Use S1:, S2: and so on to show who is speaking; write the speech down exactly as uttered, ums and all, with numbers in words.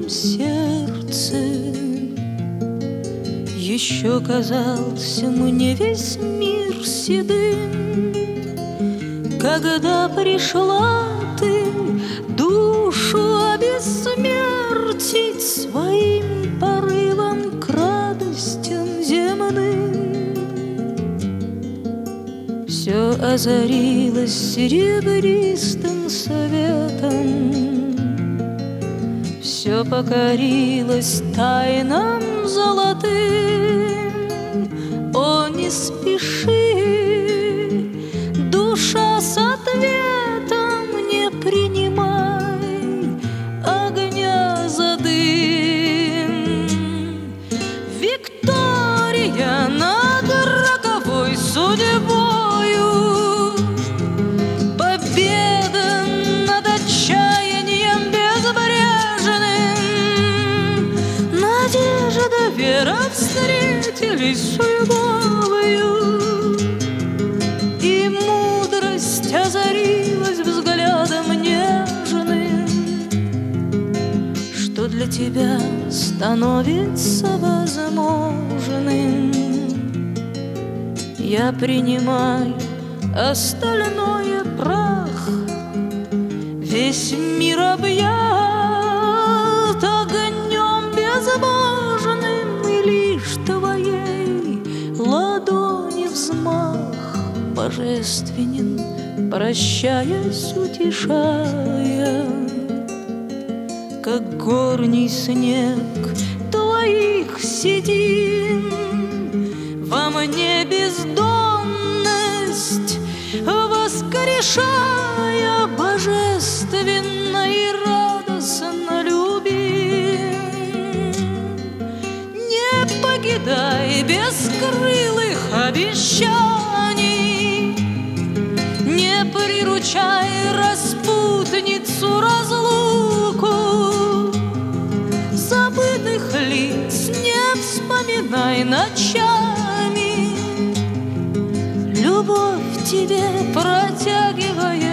S1: сердце. Еще казался мне весь мир седым, когда пришла ты душу обессмертить своим порывом к радостям земным. Все озарилось серебристым светом, все покорилось тайнам золотым. О, не спеши, душа с ответом, не принимай огня за дым. Виктория над роковой судьбою, победа над отчаянием безбрежным, надежда, вера встретились судьбою, и мудрость озарилась взглядом нежным. Что для тебя становится возможным, я принимаю, остальное прах. Весь мир объят огнем безбожным, и лишь твоей ладони взмах божественен, прощаясь, утешая, как горний снег твоих седин. Во мне бездонность воскрешая, божественно и радостно люби. Не покидай бескрылых обещаний, не приручай распутницу разлуку. Забытых лиц не вспоминай ночами, любовь тебе протягивая